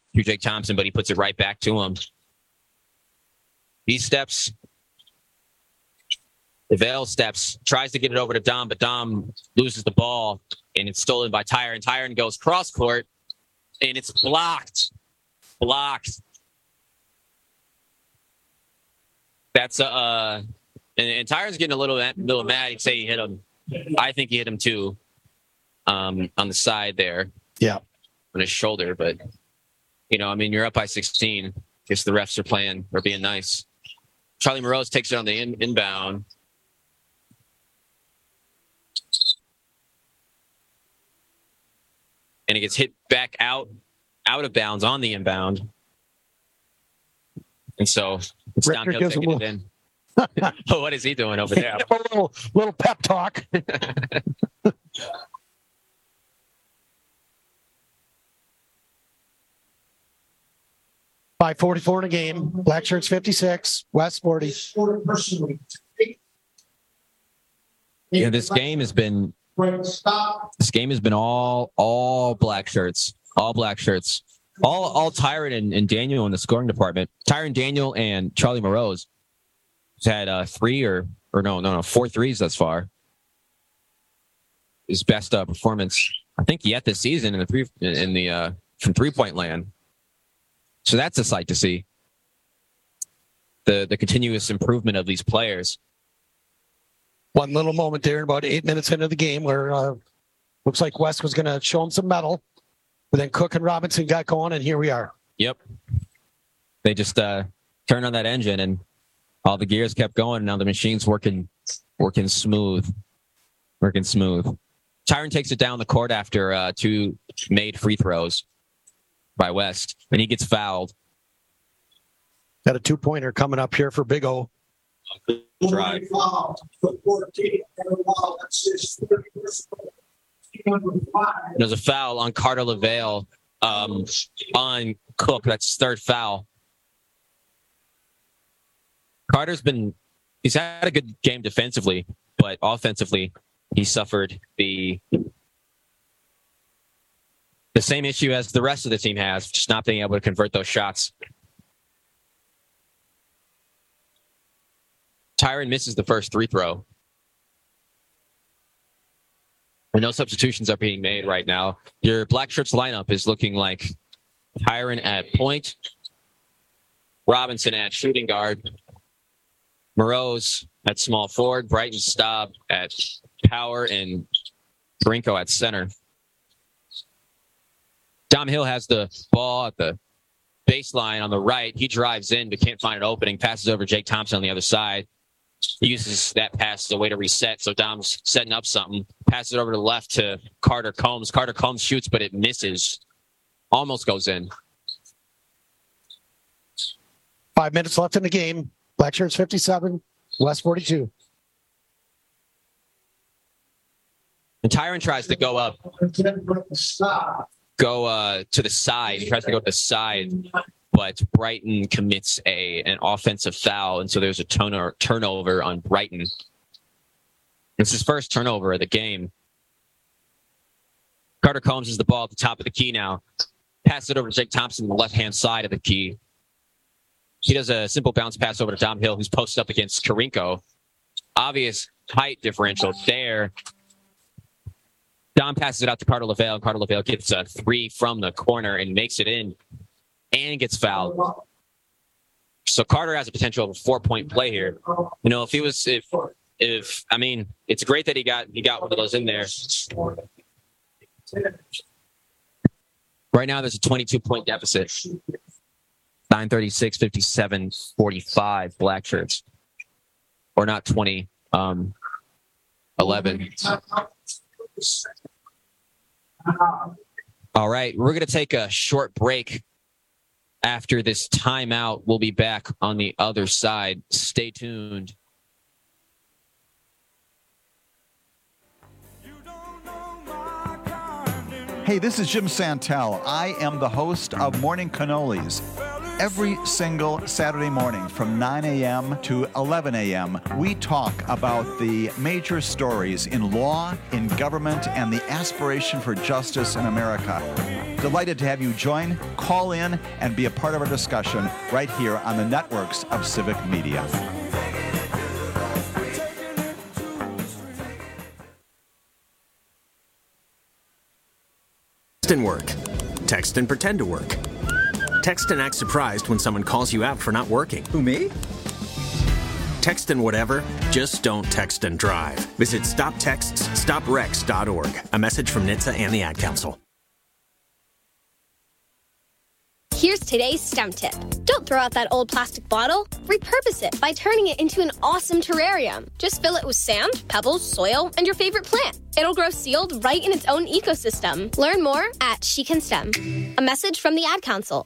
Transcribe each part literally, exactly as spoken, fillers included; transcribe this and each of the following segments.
to Jake Thompson, but he puts it right back to him. He steps. Avale steps, tries to get it over to Dom, but Dom loses the ball, and it's stolen by Tyron. And Tyron goes cross court, and it's blocked. Blocked. That's uh, and, and Tyron's getting a little little mad. He'd say he hit him. I think he hit him too, um, on the side there. Yeah, on his shoulder. But you know, I mean, you're up by sixteen. Guess the refs are playing or being nice. Charlie Morose takes it on the in, inbound. And it gets hit back out, out of bounds on the inbound. And so it's Dom Hill taking little... it in. Oh, what is he doing over there? A little, little pep talk. five forty-four in a game. Black shirts fifty-six. West forty. Yeah, this game has been this game has been all all black shirts, all black shirts, all all Tyron and, and Daniel in the scoring department. Tyron, Daniel, and Charlie Morose has had uh, three or or no no no four threes thus far. His best uh, performance, I think, yet this season in the three in the uh, from three point land. So that's a sight to see. The the continuous improvement of these players. One little moment there, about eight minutes into the game, where uh, looks like West was going to show him some mettle, but then Cook and Robinson got going, and here we are. Yep. They just uh, turned on that engine, and all the gears kept going. And now the machine's working, working smooth, working smooth. Tyron takes it down the court after uh, two made free throws by West, and he gets fouled. Got a two-pointer coming up here for Big O. Drive. There's a foul on Carter LaVale um, on Cook. That's third foul. Carter's been, he's had a good game defensively, but offensively, he suffered the the same issue as the rest of the team has, just not being able to convert those shots. Tyron misses the first free throw. And no substitutions are being made right now. Your Black Shirts lineup is looking like Tyron at point, Robinson at shooting guard, Morose at small forward, Brighton Staub at power, and Brinko at center. Dom Hill has the ball at the baseline on the right. He drives in but can't find an opening, passes over Jake Thompson on the other side. He uses that pass as a way to reset, so Dom's setting up something. Passes it over to the left to Carter Combs. Carter Combs shoots, but it misses. Almost goes in. Five minutes left in the game. Black Shirts fifty-seven, West forty-two. And Tyron tries to go up. Go uh, to the side. He tries to go to the side. But Brighton commits a an offensive foul, and so there's a turner, turnover on Brighton. It's his first turnover of the game. Carter Combs has the ball at the top of the key now. Passes it over to Jake Thompson on the left-hand side of the key. He does a simple bounce pass over to Dom Hill, who's posted up against Karinko. Obvious height differential there. Dom passes it out to Carter LaVale, and Carter LaVale gets a three from the corner and makes it in. And gets fouled. So Carter has a potential of a four-point play here. You know, if he was, if, if I mean, it's great that he got he got one of those in there. Right now, there's a twenty-two point deficit. nine thirty-six, fifty-seven, forty-five Black Shirts, or not twenty, um, eleven. All right, we're going to take a short break. After this timeout, we'll be back on the other side. Stay tuned. Hey, this is Jim Santel. I am the host of Morning Cannolis. Every single Saturday morning from nine a.m. to eleven a.m., we talk about the major stories in law, in government, and the aspiration for justice in America. Delighted to have you join, call in, and be a part of our discussion right here on the networks of Civic Media. Text and work. Text and pretend to work. Text and act surprised when someone calls you out for not working. Who, me? Text and whatever, just don't text and drive. Visit stop texts stop wrecks dot org. A message from N H T S A and the Ad Council. Here's today's STEM tip. Don't throw out that old plastic bottle. Repurpose it by turning it into an awesome terrarium. Just fill it with sand, pebbles, soil, and your favorite plant. It'll grow sealed right in its own ecosystem. Learn more at She Can STEM. A message from the Ad Council.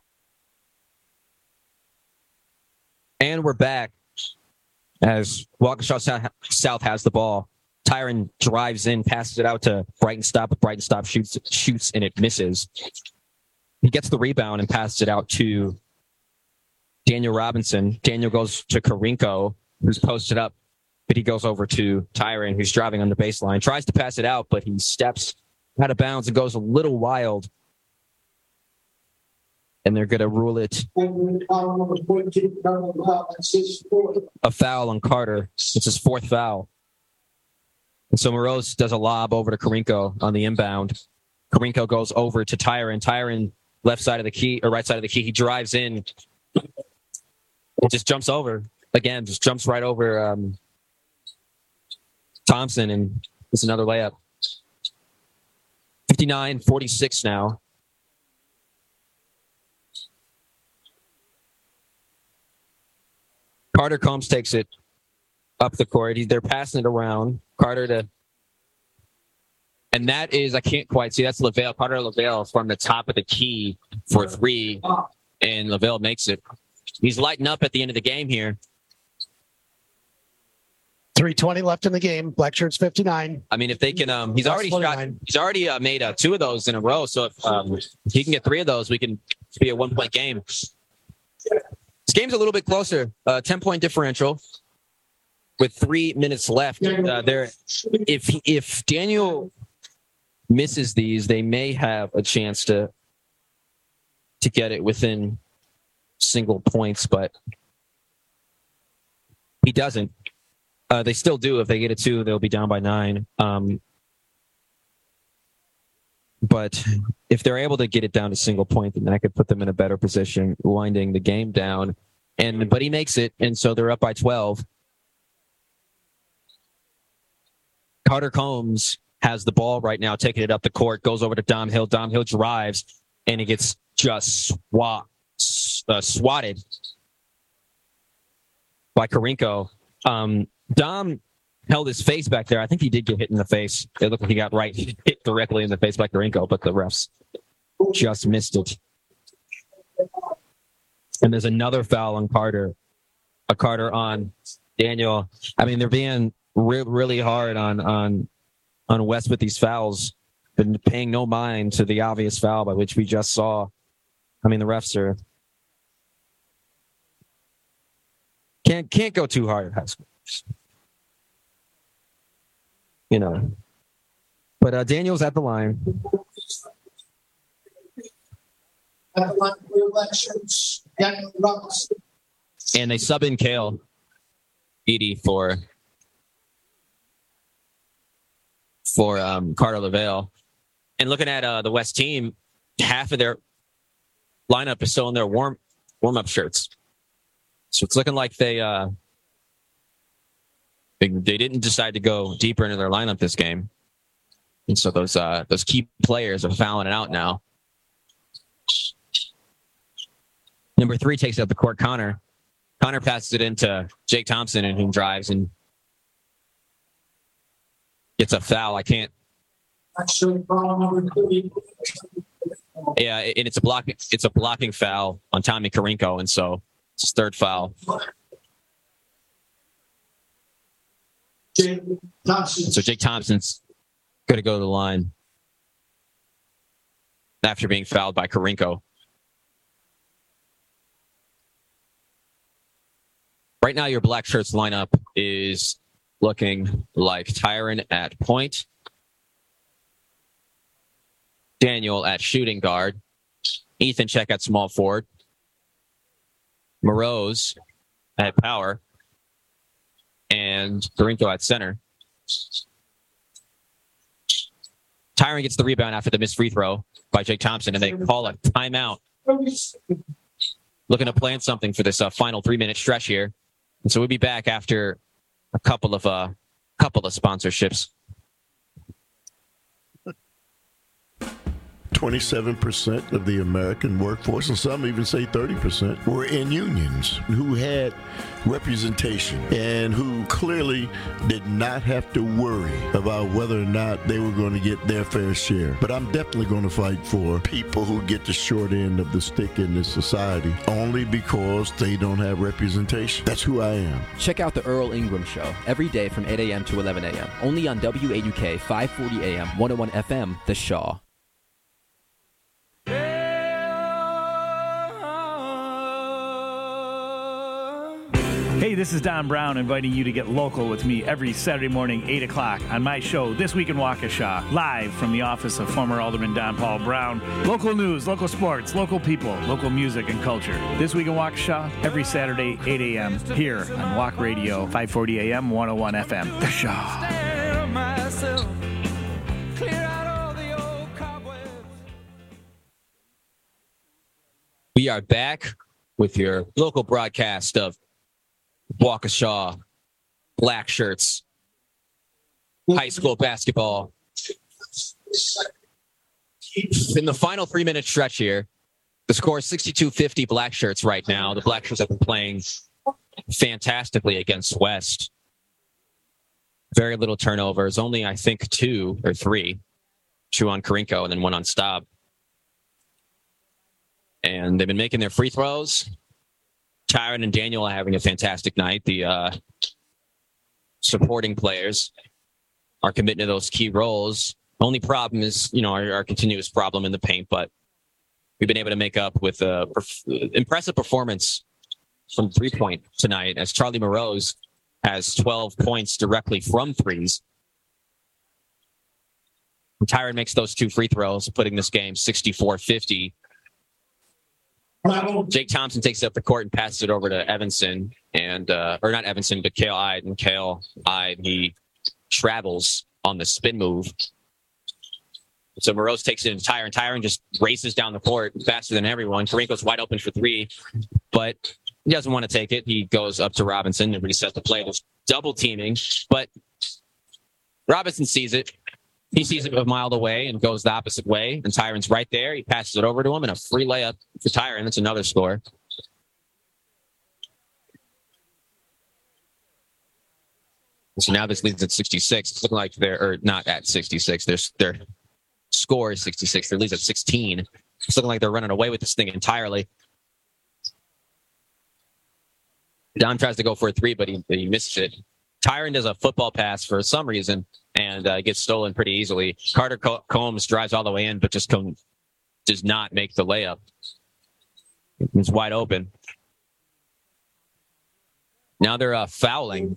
And we're back as Waukesha South has the ball. Tyron drives in, passes it out to Brighton Stop, but Brighton Stop shoots, shoots and it misses. He gets the rebound and passes it out to Daniel Robinson. Daniel goes to Karinko, who's posted up, but he goes over to Tyron, who's driving on the baseline. Tries to pass it out, but he steps out of bounds and goes a little wild. And they're going to rule it a foul on Carter. It's his fourth foul. And so Moroz does a lob over to Karinko on the inbound. Karinko goes over to Tyron. Tyron, left side of the key, or right side of the key, he drives in. It just jumps over. Again, just jumps right over um, Thompson, and it's another layup. fifty-nine forty-six now. Carter Combs takes it up the court. They're passing it around. Carter to... And that is, I can't quite see, that's LaVale. Carter LaVale from the top of the key for three, and LaVale makes it. He's lighting up at the end of the game here. three twenty left in the game. Black shirts fifty-nine. I mean, if they can, um, he's already shot, he's already uh, made uh, two of those in a row. So if, um, if he can get three of those, we can be a one-point game. This game's a little bit closer. Uh, ten-point differential with three minutes left. Uh, there, if if Daniel misses these, they may have a chance to to get it within single points, but he doesn't. Uh, they still do. If they get a two, they'll be down by nine. Um, but if they're able to get it down to single point, then that could put them in a better position, winding the game down. And but he makes it, and so they're up by twelve. Carter Combs has the ball right now, taking it up the court, goes over to Dom Hill. Dom Hill drives, and he gets just swat, uh, swatted by Karinko. Um, Dom held his face back there. I think he did get hit in the face. It looked like he got right hit directly in the face by Karinko, but the refs just missed it. And there's another foul on Carter. A Carter on Daniel. I mean, they're being re- really hard on on on West with these fouls. Been paying no mind to the obvious foul by which we just saw. I mean, the refs are can't can't go too hard at high school. You know, but uh, Daniel's at the line. And they sub in Kale Edie for for um, Carter LaVale. And looking at uh, the West team, half of their lineup is still in their warm warm up shirts. So it's looking like they uh, they, they didn't decide to go deeper into their lineup this game. And so those uh, those key players are fouling it out now. Number three takes up the court, Connor. Connor passes it into Jake Thompson, and who drives and gets a foul. I can't. Yeah, and it's a blocking. It's a blocking foul on Tommy Karinko, and so it's his third foul. So Jake Thompson's going to go to the line after being fouled by Karinko. Right now, your black shirts lineup is looking like Tyron at point, Daniel at shooting guard, Ethan Check at small forward. Moroz at power. And Karinko at center. Tyron gets the rebound after the missed free throw by Jake Thompson, and they call a timeout. Looking to plan something for this uh, final three-minute stretch here. And so we'll be back after a couple of uh, couple of sponsorships. twenty-seven percent of the American workforce, and some even say thirty percent, were in unions who had representation and who clearly did not have to worry about whether or not they were going to get their fair share. But I'm definitely going to fight for people who get the short end of the stick in this society only because they don't have representation. That's who I am. Check out the Earl Ingram Show every day from eight a.m. to eleven a.m. only on W A U K five forty A M, one oh one F M, The Shaw. Hey, this is Don Brown inviting you to get local with me every Saturday morning, eight o'clock, on my show, This Week in Waukesha, live from the office of former Alderman Don Paul Brown. Local news, local sports, local people, local music and culture. This Week in Waukesha, every Saturday, eight a.m., here on Walk Radio, five forty A M, one oh one F M. The Shaw. We are back with your local broadcast of Waukesha Black Shirts high school basketball. In the final three-minute stretch here, the score is sixty-two fifty Black Shirts right now. The Black Shirts have been playing fantastically against West. Very little turnovers, only I think two or three. Two on Karinko and then one on Staub. And they've been making their free throws. Tyron and Daniel are having a fantastic night. The uh, supporting players are committing to those key roles. Only problem is, you know, our, our continuous problem in the paint, but we've been able to make up with a perf- impressive performance from three-point tonight as Charlie Moroz has twelve points directly from threes. And Tyron makes those two free throws, putting this game sixty-four fifty. Jake Thompson takes up the court and passes it over to Evanson, and uh, or not Evanson, but Kale Ide. And Kale Ide, he travels on the spin move. So Moroz takes it into Tyron. Tyron just races down the court faster than everyone. Karinko's wide open for three, but he doesn't want to take it. He goes up to Robinson and resets the play. There's double teaming, but Robinson sees it. He sees it a mile away and goes the opposite way. And Tyron's right there. He passes it over to him and a free layup for Tyron. That's another score. So now this leads at sixty-six. It's looking like they're, or not at sixty-six. Their, their score is sixty-six. Their lead's at sixteen. It's looking like they're running away with this thing entirely. Don tries to go for a three, but he, he misses it. Tyron does a football pass for some reason and uh, gets stolen pretty easily. Carter Combs drives all the way in, but just com- does not make the layup. It's wide open. Now they're uh, fouling.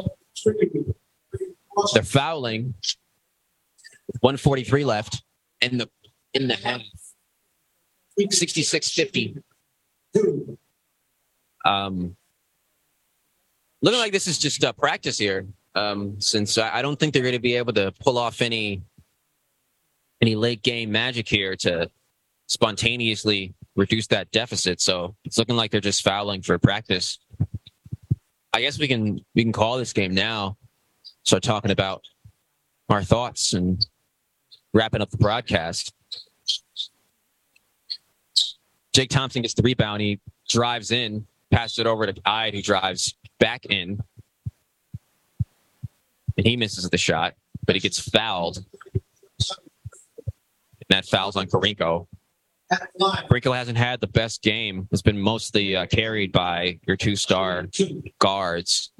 They're fouling. one forty-three left in the in the half. sixty-six fifty. Um. Looking like this is just uh, practice here, um, since I, I don't think they're going to be able to pull off any any late game magic here to spontaneously reduce that deficit. So it's looking like they're just fouling for practice. I guess we can we can call this game now. Start talking about our thoughts and wrapping up the broadcast. Jake Thompson gets the rebound. He drives in, passes it over to Ide, who drives back in, and he misses the shot, but he gets fouled. And that foul's on Karinko. Karinko hasn't had the best game. It's been mostly uh, carried by your two-star guards.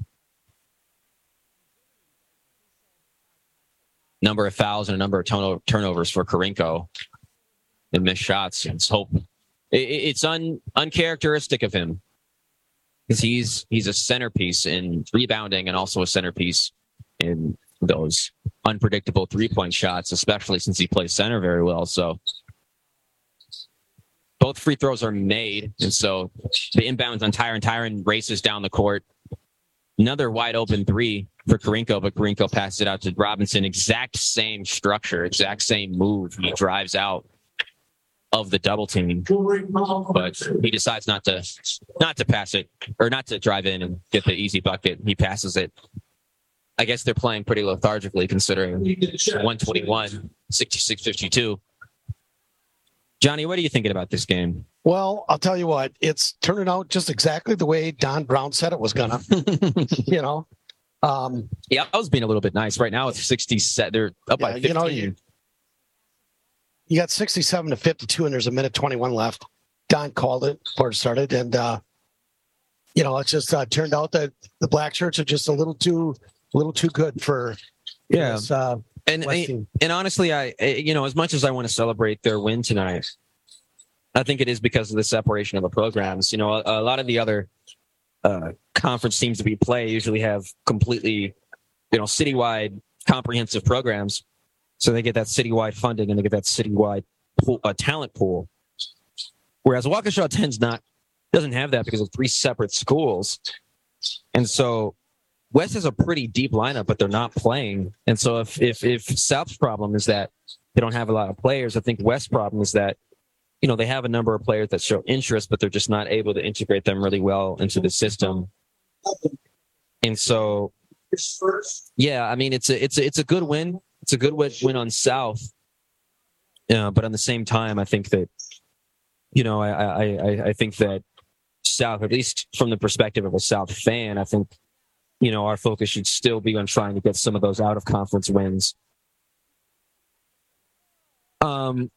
Number of fouls and a number of turno- turnovers for Karinko and missed shots. It's hope. It, it's un, uncharacteristic of him. Because he's he's a centerpiece in rebounding and also a centerpiece in those unpredictable three-point shots, especially since he plays center very well. So both free throws are made, and so the inbounds on Tyron. Tyron races down the court. Another wide open three for Karinko, but Karinko passes it out to Robinson. Exact same structure, exact same move. He drives out of the double team, but he decides not to not to pass it or not to drive in and get the easy bucket. He passes it. I guess they're playing pretty lethargically considering one twenty-one, sixty-six fifty-two. Johnny, what are you thinking about this game? Well, I'll tell you what, it's turning out just exactly the way Don Brown said it was gonna. you know, um, yeah, I was being a little bit nice. Right now, it's sixty-seven. They're up yeah, by fifteen. You know, you, you got sixty-seven to fifty-two, and there's a minute twenty-one left. Don called it before it started, and uh, you know, it's just uh, turned out that the Black Shirts are just a little too, a little too good for. Yeah. This, uh, And I, and honestly, I you know as much as I want to celebrate their win tonight, I think it is because of the separation of the programs. You know, a, a lot of the other uh, conference teams that we play usually have completely, you know, citywide comprehensive programs, so they get that citywide funding and they get that citywide pool, uh, talent pool. Whereas Waukesha tends not doesn't have that because of three separate schools, and so. West has a pretty deep lineup, but they're not playing. And so if, if, if South's problem is that they don't have a lot of players, I think West's problem is that, you know, they have a number of players that show interest, but they're just not able to integrate them really well into the system. And so, yeah, I mean, it's a, it's a, it's a good win. It's a good win on South. Uh, but on the same time, I think that, you know, I, I, I, I think that South, at least from the perspective of a South fan, I think, you know, our focus should still be on trying to get some of those out-of-conference wins. Um,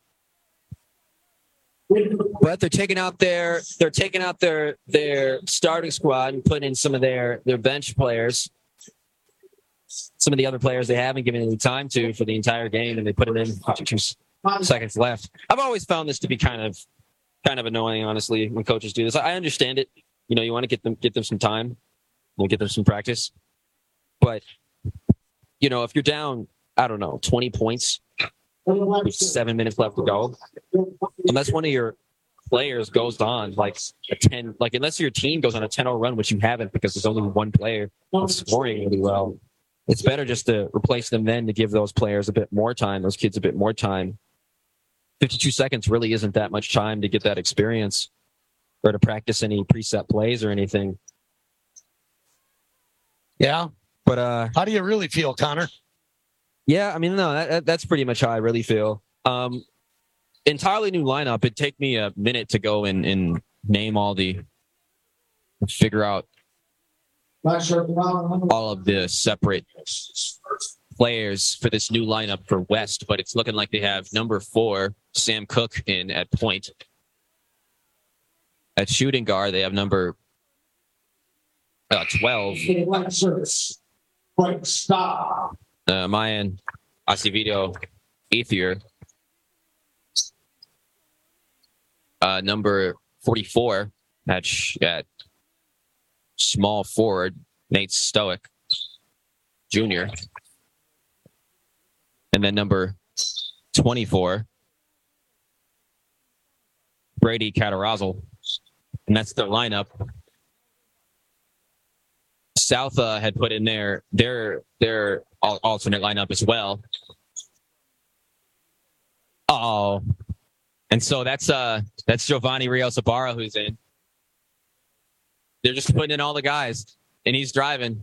but they're taking out their they're taking out their their starting squad and putting in some of their their bench players, some of the other players they haven't given any time to for the entire game, and they put it in fifty-two seconds left. I've always found this to be kind of kind of annoying, honestly, when coaches do this. I understand it. You know, you want to get them get them some time. We'll get them some practice. But, you know, if you're down, I don't know, twenty points with seven minutes left to go, unless one of your players goes on like a ten, like unless your team goes on a ten oh run, which you haven't because there's only one player that's scoring really well, it's better just to replace them then to give those players a bit more time, those kids a bit more time. fifty-two seconds really isn't that much time to get that experience or to practice any preset plays or anything. Yeah. But uh, how do you really feel, Connor? Yeah, I mean, no, that, that's pretty much how I really feel. Um, entirely new lineup. It'd take me a minute to go and, and name all the, figure out all of the separate players for this new lineup for West. But it's looking like they have number four, Sam Cook, in at point. At shooting guard, they have number Uh, twelve. Uh, Mayan Acevedo, Ethier. Uh, number forty-four at, sh- at small forward, Nate Stoic Junior And then number twenty-four, Brady Catarazzle. And that's their lineup. South uh, had put in their their their alternate lineup as well. Oh, and so that's uh that's Giovanni Rios Ibarra who's in. They're just putting in all the guys, and he's driving.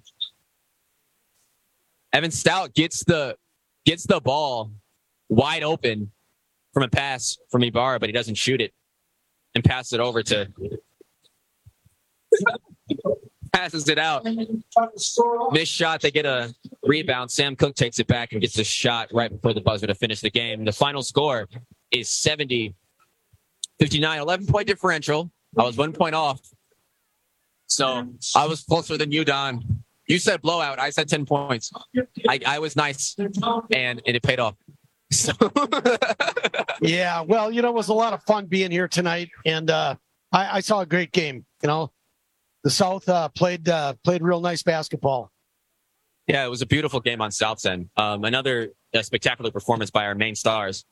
Evan Stout gets the gets the ball wide open from a pass from Ibarra, but he doesn't shoot it, and passes it over to. Passes it out. Missed shot. They get a rebound. Sam Cook takes it back and gets a shot right before the buzzer to finish the game. The final score is seventy fifty-nine. eleven-point differential. I was one point off. So I was closer than you, Don. You said blowout. I said ten points. I, I was nice, and, and it paid off. So yeah, well, you know, it was a lot of fun being here tonight, and uh, I, I saw a great game, you know. The South uh, played uh, played real nice basketball. Yeah, it was a beautiful game on South's end. Um, another uh, spectacular performance by our main stars.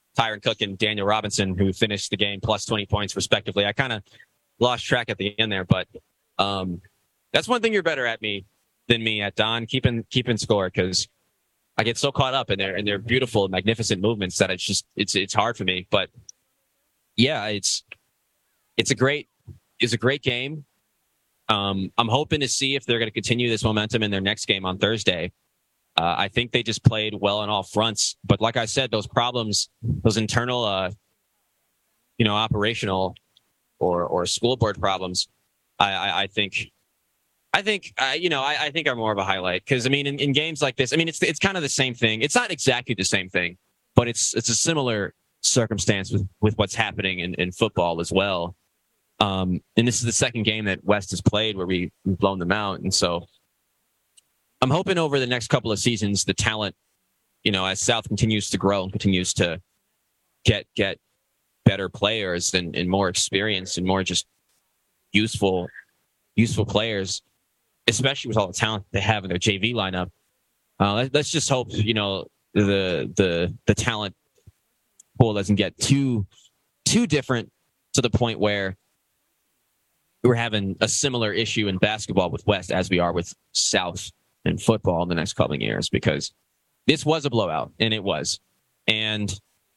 Tyron Cook and Daniel Robinson, who finished the game plus twenty points respectively. I kind of lost track at the end there, but um, that's one thing you're better at me than me at, Don, keeping keeping score, because I get so caught up in their in their beautiful, magnificent movements that it's just it's it's hard for me. But yeah, it's it's a great it's a great game. Um, I'm hoping to see if they're going to continue this momentum in their next game on Thursday. Uh, I think they just played well on all fronts, but like I said, those problems, those internal, uh, you know, operational or or school board problems, I, I, I think, I think, uh, you know, I, I think are more of a highlight, because I mean, in, in games like this, I mean, it's it's kind of the same thing. It's not exactly the same thing, but it's it's a similar circumstance with with what's happening in, in football as well. Um, and this is the second game that West has played where we, we've blown them out, and so I'm hoping over the next couple of seasons, the talent, you know, as South continues to grow and continues to get get better players and, and more experience and more just useful useful players, especially with all the talent they have in their J V lineup. Uh, let, let's just hope, you know, the the the talent pool doesn't get too too different to the point where we're having a similar issue in basketball with West as we are with South in football in the next couple of years, because this was a blowout, and it was. And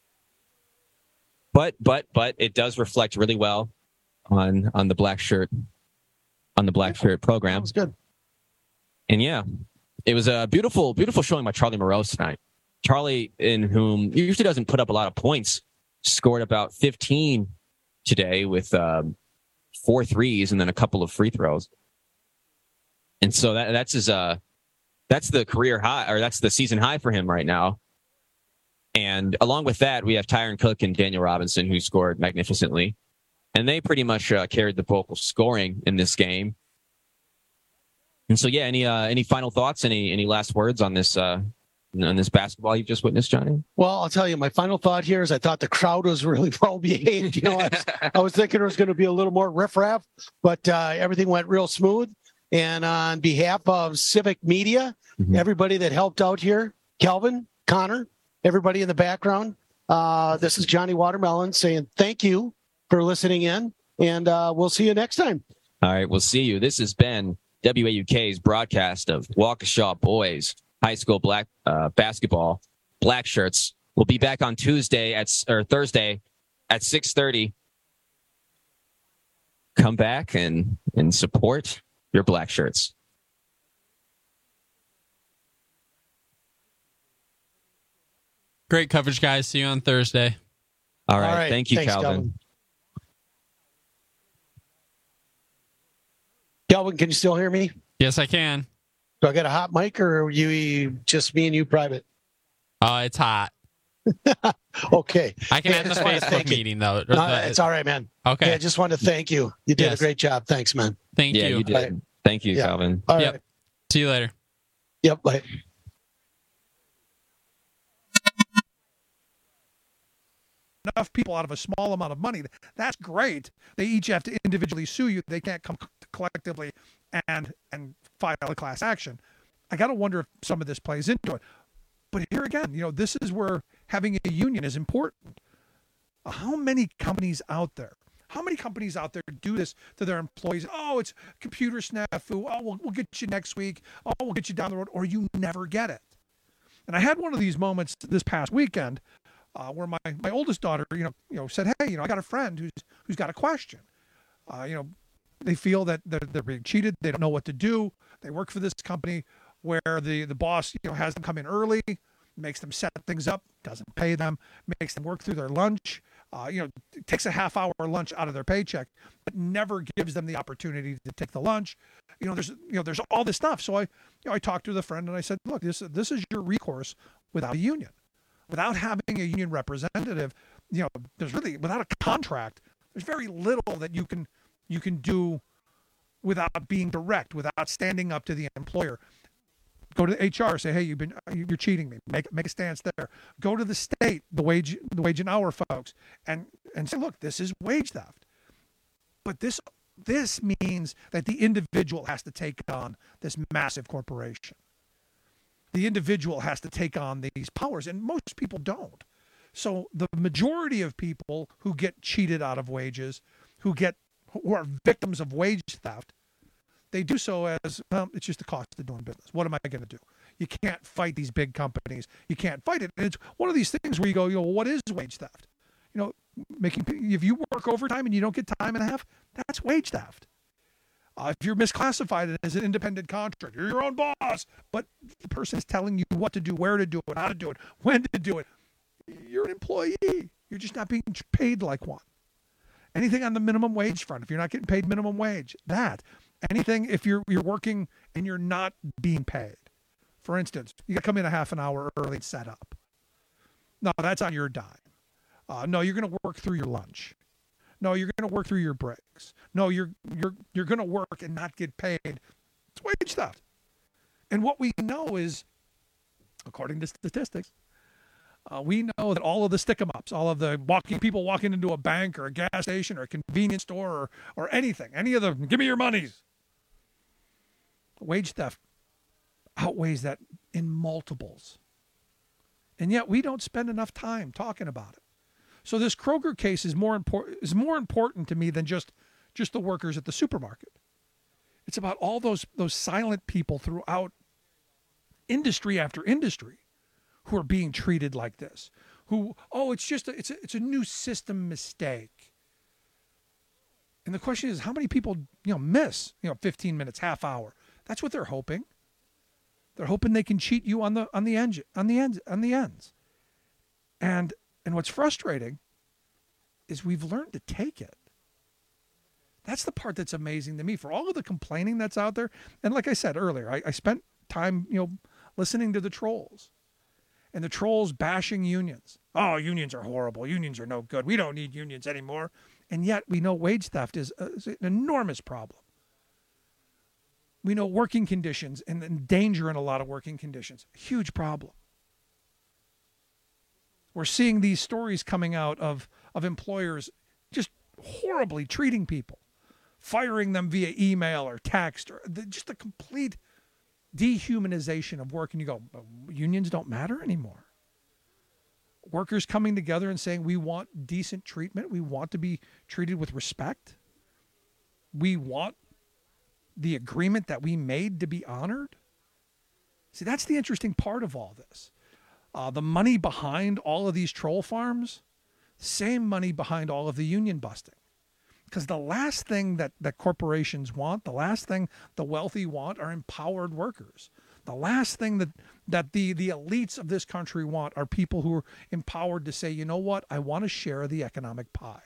but but but it does reflect really well on on the black shirt on the black shirt program. That was good. And yeah, it was a beautiful, beautiful showing by Charlie Morose tonight. Charlie, in whom usually doesn't put up a lot of points, scored about fifteen today with um, four threes and then a couple of free throws. And so that that's his uh that's the career high, or that's the season high for him right now. And along with that, we have Tyron Cook and Daniel Robinson, who scored magnificently. And they pretty much uh, carried the vocal scoring in this game. And so, yeah, any uh, any final thoughts, any any last words on this uh, on this basketball you just witnessed, Johnny? Well, I'll tell you, my final thought here is I thought the crowd was really well behaved. You know, I was, I was thinking there was going to be a little more riffraff, but uh, everything went real smooth. And on behalf of Civic Media, mm-hmm. everybody that helped out here, Kelvin, Connor, everybody in the background, uh, this is Johnny Watermelon saying thank you for listening in, and uh, we'll see you next time. All right, we'll see you. This has been W A U K's broadcast of Waukesha Boys High School Black uh, Basketball Black Shirts. We'll be back on Tuesday at or Thursday at six thirty. Come back and and support your Black Shirts. Great coverage, guys. See you on Thursday. All right. All right. Thank you, Thanks, Calvin. Calvin. Calvin, can you still hear me? Yes, I can. Do I got a hot mic, or are you just me and you private? Uh, it's hot. Okay. I can Hey, have I the just wanted to Facebook thank you. meeting, though. Or No, the- it's all right, man. Okay. Yeah, I just wanted to thank you. You did Yes. a great job. Thanks, man. Thank Yeah, you. you did. Right. Thank you, Yeah. Calvin. All Yep. right. See you later. Yep. Bye. Enough people out of a small amount of money. That's great. They each have to individually sue you. They can't come collectively and and file a class action. I got to wonder if some of this plays into it. But here again, you know, this is where having a union is important. How many companies out there? How many companies out there do this to their employees? Oh, it's computer snafu. Oh, we'll, we'll get you next week. Oh, we'll get you down the road, or you never get it. And I had one of these moments this past weekend. Uh, where my, my oldest daughter, you know, you know, said, "Hey, you know, I got a friend who's who's got a question. Uh, you know, they feel that they're, they're being cheated. They don't know what to do. They work for this company where the the boss, you know, has them come in early, makes them set things up, doesn't pay them, makes them work through their lunch. Uh, you know, takes a half hour lunch out of their paycheck, but never gives them the opportunity to take the lunch. You know, there's you know, there's all this stuff. So I, you know, I talked to the friend and I said, look, this this is your recourse without a union. Without having a union representative, you know, there's really, without a contract, there's very little that you can you can do without being direct, without standing up to the employer. Go to H R, say, hey, you've been you're cheating me. Make make a stance there. Go to the state, the wage the wage and hour folks, and and say, look, this is wage theft. But this this means that the individual has to take on this massive corporation. The individual has to take on these powers, and most people don't. So the majority of people who get cheated out of wages, who get who are victims of wage theft, they do so as, well, it's just the cost of doing business. What am I going to do? You can't fight these big companies. You can't fight it. And it's one of these things where you go, you know, well, what is wage theft? You know, making if you work overtime and you don't get time and a half, that's wage theft. Uh, if you're misclassified as an independent contractor, you're your own boss, but the person is telling you what to do, where to do it, how to do it, when to do it. You're an employee. You're just not being paid like one. Anything on the minimum wage front, if you're not getting paid minimum wage, that. Anything if you're you're working and you're not being paid. For instance, you got to come in a half an hour early and set up. No, that's on your dime. Uh, no, you're going to work through your lunch. No, you're going to work through your breaks. No, you're you're you're going to work and not get paid. It's wage theft. And what we know is, according to statistics, uh, we know that all of the stick-em-ups, all of the walking people walking into a bank or a gas station or a convenience store or, or anything, any of the, give me your monies. Wage theft outweighs that in multiples. And yet we don't spend enough time talking about it. So this Kroger case is more important is more important to me than just just the workers at the supermarket. It's about all those those silent people throughout industry after industry who are being treated like this. Who oh it's just a, it's a, it's a new system mistake. And the question is, how many people, you know, miss, you know, fifteen minutes, half hour? That's what they're hoping. They're hoping they can cheat you on the on the engine on the ends on the ends. And And what's frustrating is we've learned to take it. That's the part that's amazing to me. For all of the complaining that's out there, and like I said earlier, I, I spent time, you know, listening to the trolls, and the trolls bashing unions. Oh, unions are horrible. Unions are no good. We don't need unions anymore. And yet we know wage theft is, a, is an enormous problem. We know working conditions and, and danger in a lot of working conditions, a huge problem. We're seeing these stories coming out of, of employers just horribly treating people, firing them via email or text, or the, just a complete dehumanization of work. And you go, unions don't matter anymore. Workers coming together and saying, we want decent treatment. We want to be treated with respect. We want the agreement that we made to be honored. See, that's the interesting part of all this. Uh, the money behind all of these troll farms, same money behind all of the union busting. Because the last thing that, that corporations want, the last thing the wealthy want are empowered workers. The last thing that, that the, the elites of this country want are people who are empowered to say, you know what, I want to share the economic pie.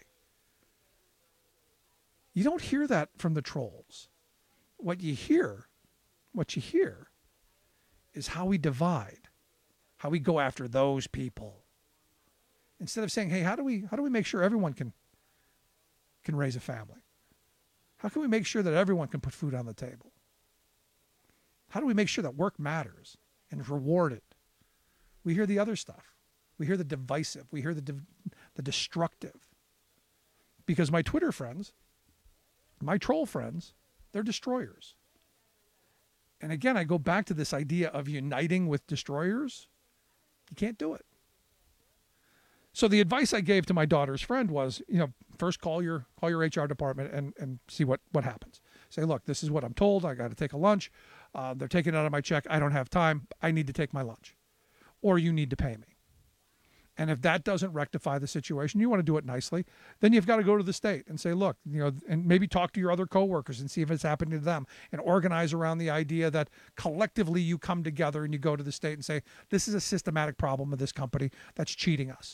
You don't hear that from the trolls. What you hear, what you hear is how we divide, how we go after those people. Instead of saying, hey, how do we how do we make sure everyone can can raise a family? How can we make sure that everyone can put food on the table? How do we make sure that work matters and is rewarded? We hear the other stuff. We hear the divisive. We hear the div- the destructive. Because my Twitter friends, my troll friends, they're destroyers. And again, I go back to this idea of uniting with destroyers. You can't do it. So the advice I gave to my daughter's friend was, you know, first call your call your H R department and, and see what, what happens. Say, look, this is what I'm told. I got to take a lunch. Uh, they're taking it out of my check. I don't have time. I need to take my lunch. Or you need to pay me. And if that doesn't rectify the situation, you want to do it nicely, then you've got to go to the state and say, look, you know, and maybe talk to your other coworkers and see if it's happening to them, and organize around the idea that collectively you come together and you go to the state and say, this is a systematic problem of this company that's cheating us.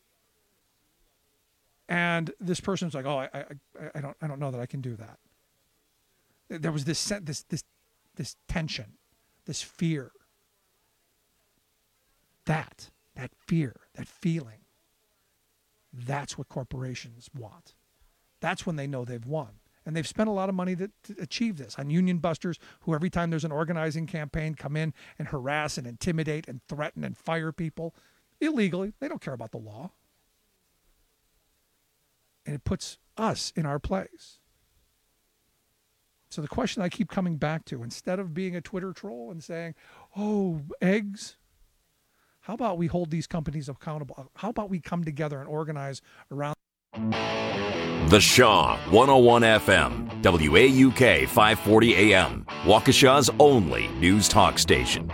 And this person's like, oh, I, I, I don't, I don't know that I can do that. There was this, this, this, this tension, this fear. That. That fear, that feeling, that's what corporations want. That's when they know they've won. And they've spent a lot of money to, to achieve this on union busters who every time there's an organizing campaign come in and harass and intimidate and threaten and fire people illegally. They don't care about the law. And it puts us in our place. So the question I keep coming back to, instead of being a Twitter troll and saying, oh, eggs, How about we hold these companies accountable? How about we come together and organize around The Shaw, one oh one F M, W A U K five forty A M, Waukesha's only news talk station.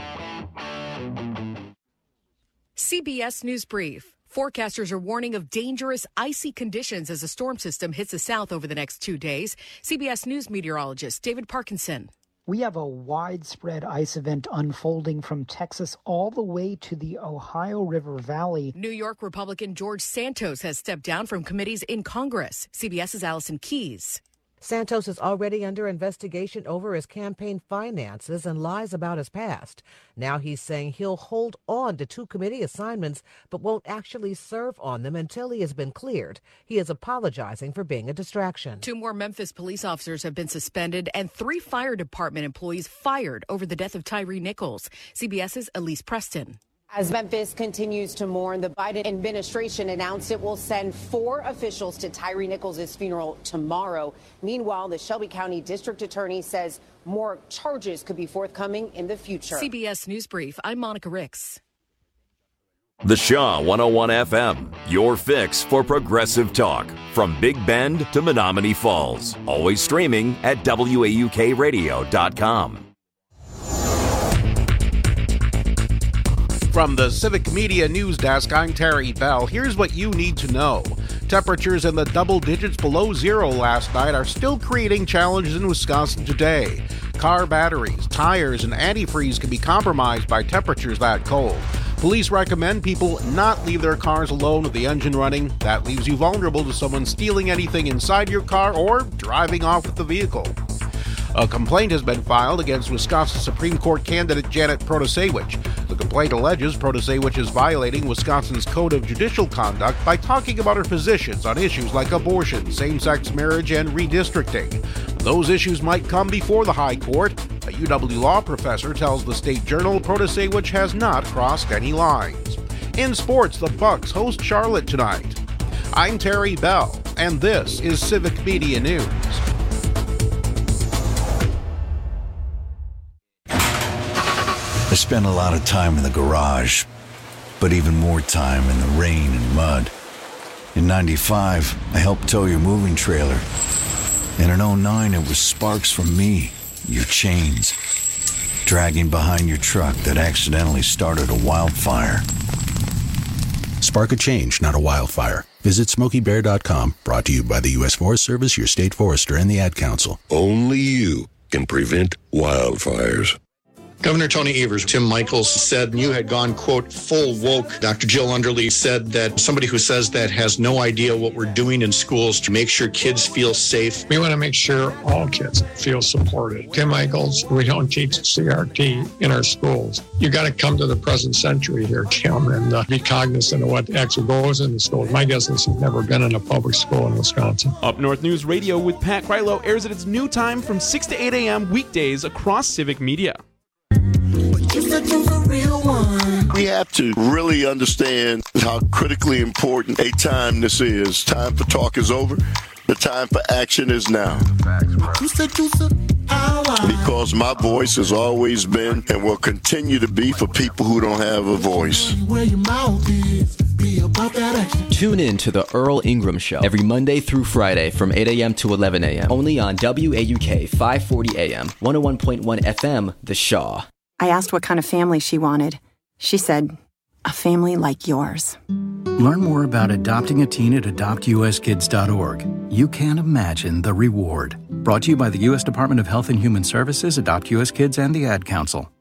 C B S News Brief. Forecasters are warning of dangerous, icy conditions as a storm system hits the south over the next two days. C B S News meteorologist David Parkinson. We have a widespread ice event unfolding from Texas all the way to the Ohio River Valley. New York Republican George Santos has stepped down from committees in Congress. CBS's Allison Keyes. Santos is already under investigation over his campaign finances and lies about his past. Now he's saying he'll hold on to two committee assignments but won't actually serve on them until he has been cleared. He is apologizing for being a distraction. Two more Memphis police officers have been suspended and three fire department employees fired over the death of Tyree Nichols. CBS's Elise Preston. As Memphis continues to mourn, the Biden administration announced it will send four officials to Tyree Nichols' funeral tomorrow. Meanwhile, the Shelby County District Attorney says more charges could be forthcoming in the future. C B S News Brief, I'm Monica Ricks. The Shaw one oh one F M, your fix for progressive talk. From Big Bend to Menominee Falls. Always streaming at W A U K radio dot com. From the Civic Media News Desk, I'm Terry Bell. Here's what you need to know. Temperatures in the double digits below zero last night are still creating challenges in Wisconsin today. Car batteries, tires, and antifreeze can be compromised by temperatures that cold. Police recommend people not leave their cars alone with the engine running. That leaves you vulnerable to someone stealing anything inside your car or driving off with the vehicle. A complaint has been filed against Wisconsin Supreme Court candidate Janet Protasewicz. The complaint alleges Protasewicz is violating Wisconsin's Code of Judicial Conduct by talking about her positions on issues like abortion, same-sex marriage, and redistricting. Those issues might come before the High Court. A U W law professor tells the State Journal Protasewicz has not crossed any lines. In sports, the Bucks host Charlotte tonight. I'm Terry Bell, and this is Civic Media News. I spent a lot of time in the garage, but even more time in the rain and mud. In ninety-five, I helped tow your moving trailer. And in oh nine, it was sparks from me, your chains, dragging behind your truck that accidentally started a wildfire. Spark a change, not a wildfire. Visit Smokey Bear dot com, brought to you by the U S Forest Service, your state forester, and the Ad Council. Only you can prevent wildfires. Governor Tony Evers, Tim Michaels said you had gone, quote, full woke. Doctor Jill Underly said that somebody who says that has no idea what we're doing in schools to make sure kids feel safe. We want to make sure all kids feel supported. Tim Michaels, we don't teach C R T in our schools. You got to come to the present century here, Tim, and uh, be cognizant of what actually goes in the schools. My guess is he's never been in a public school in Wisconsin. Up North News Radio with Pat Krylo airs at its new time from six to eight a.m. weekdays across Civic Media. We have to really understand how critically important a time this is. Time for talk is over. The time for action is now. Because my voice has always been and will continue to be for people who don't have a voice. Tune in to the Earl Ingram Show every Monday through Friday from eight a.m. to eleven a.m. Only on W A U K five forty A M, one oh one point one F M, The Shaw. I asked what kind of family she wanted. She said, a family like yours. Learn more about adopting a teen at adopt U S kids dot org. You can't imagine the reward. Brought to you by the U S Department of Health and Human Services, Adopt U S Kids, and the Ad Council.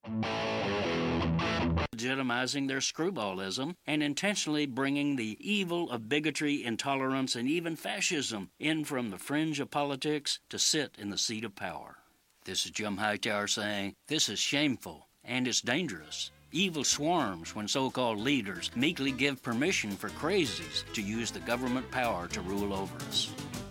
Legitimizing their screwballism and intentionally bringing the evil of bigotry, intolerance, and even fascism in from the fringe of politics to sit in the seat of power. This is Jim Hightower saying, this is shameful and it's dangerous. Evil swarms when so-called leaders meekly give permission for crazies to use the government power to rule over us.